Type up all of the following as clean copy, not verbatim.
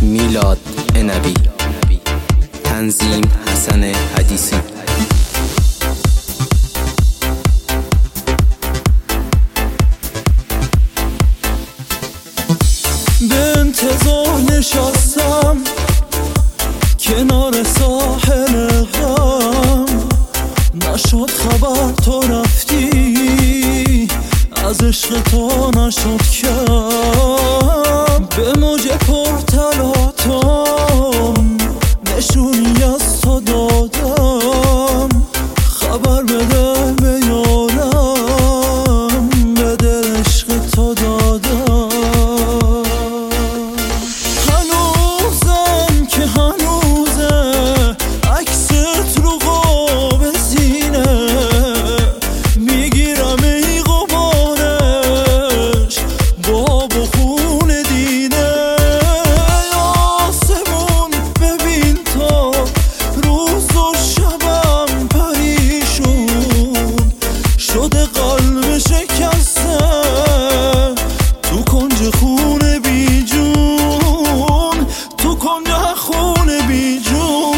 میلاد عنبی، تنظیم حسن حدیثی. به انتظار نشستم کنار ساحل غم، نشد خبر تو رفتی، از عشق تو نشد کم. به موج پرتلاتم نشونی از تو دادم، خبر بده به یارم، به دل عشق تو دادم. هنوزم که هنوزه عکست رو قاب سینه، میگیرم ای غبارش با بخون دیده. آسمون ببین تا روز و شبم پریشون شده، قلب شکسته تو کنج خونه بی جون، تو کنج خونه بی جون.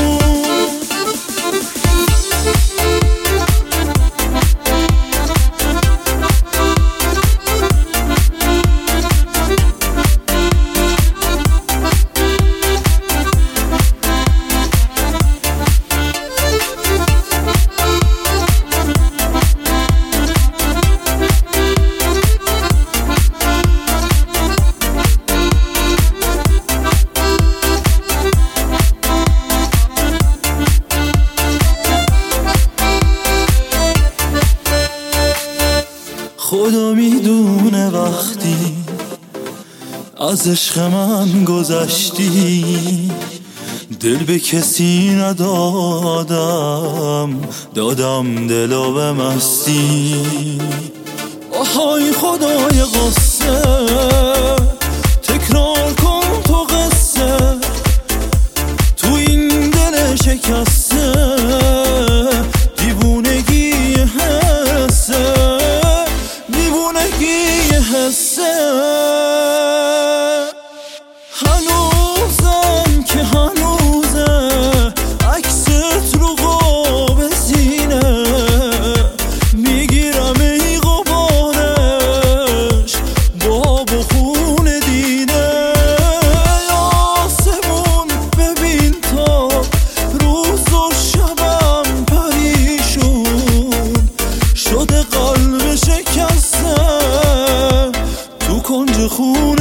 خدا میدونه وقتی از عشق من گذشتی، دل به کسی ندادم، دادم دلو به مستی. آهای خدای قصه تکرار کن تو قصه، تو این دل شکسته دیوونگی حسه، دیوونگی حسه. هنوزم که هنوزه عکست رو قاب سینه، میگیرم ای غبارش با بخون دیده. آسمون ببین تا روز و شبم پریشون شده، قلب شکسته تو کنج خون